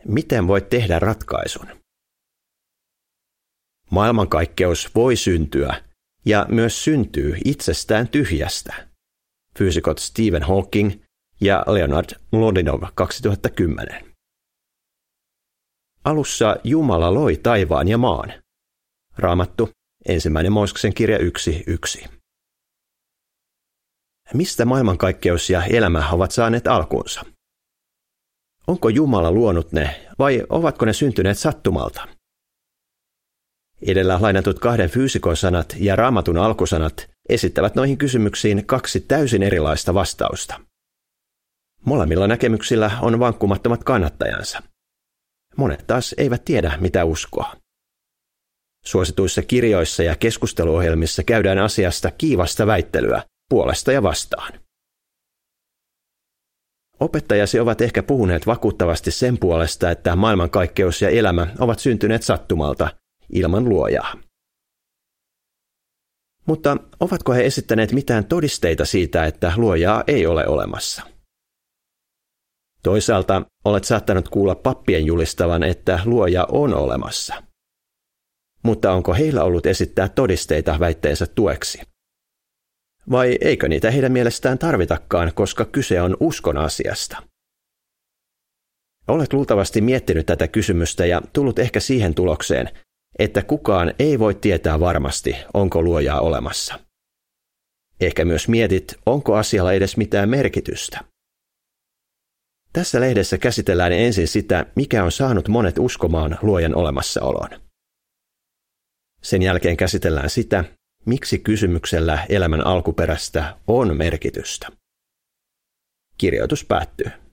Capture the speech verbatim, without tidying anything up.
Miten voit tehdä ratkaisun? Maailmankaikkeus voi syntyä ja myös syntyy itsestään tyhjästä. Fyysikot Stephen Hawking ja Leonard Mlodinov kaksituhattakymmenen. Alussa Jumala loi taivaan ja maan. Raamattu, ensimmäinen Mooseksen kirja yksi yksi. Mistä maailmankaikkeus ja elämä ovat saaneet alkunsa? Onko Jumala luonut ne vai ovatko ne syntyneet sattumalta? Edellä lainatut kahden fyysikon sanat ja Raamatun alkusanat esittävät noihin kysymyksiin kaksi täysin erilaista vastausta. Molemmilla näkemyksillä on vankkumattomat kannattajansa. Monet taas eivät tiedä, mitä uskoa. Suosituissa kirjoissa ja keskusteluohjelmissa käydään asiasta kiivasta väittelyä puolesta ja vastaan. Opettajasi ovat ehkä puhuneet vakuuttavasti sen puolesta, että maailmankaikkeus ja elämä ovat syntyneet sattumalta, ilman luojaa. Mutta ovatko he esittäneet mitään todisteita siitä, että luojaa ei ole olemassa? Toisaalta olet saattanut kuulla pappien julistavan, että luoja on olemassa. Mutta onko heillä ollut esittää todisteita väitteensä tueksi? Vai eikö niitä heidän mielestään tarvitakaan, koska kyse on uskon asiasta? Olet luultavasti miettinyt tätä kysymystä ja tullut ehkä siihen tulokseen, että kukaan ei voi tietää varmasti, onko luojaa olemassa. Ehkä myös mietit, onko asialla edes mitään merkitystä. Tässä lehdessä käsitellään ensin sitä, mikä on saanut monet uskomaan luojan olemassaoloon. Sen jälkeen käsitellään sitä, miksi kysymyksellä elämän alkuperästä on merkitystä. Kirjoitus päättyy.